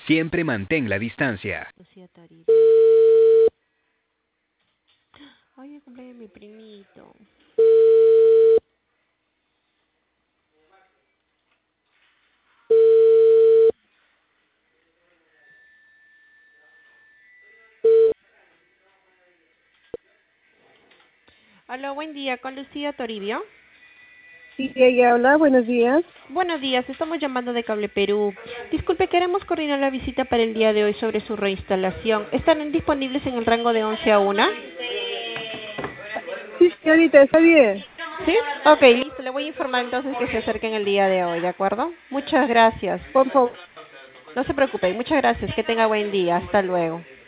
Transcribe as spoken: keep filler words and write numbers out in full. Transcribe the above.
Siempre mantén la distancia. Lucía Toribio. Ay, el cumpleaños de mi primito. Hola, buen día, con Lucía Toribio. Sí, ella habla, buenos días. Buenos días, estamos llamando de Cable Perú. Disculpe, queremos coordinar la visita para el día de hoy sobre su reinstalación. ¿Están disponibles en el rango de once a una? Sí, señorita, está bien. ¿Sí? Ok, listo. Le voy a informar entonces que se acerquen el día de hoy, ¿de acuerdo? Muchas gracias. Por favor. No se preocupe, muchas gracias. Que tenga buen día. Hasta luego.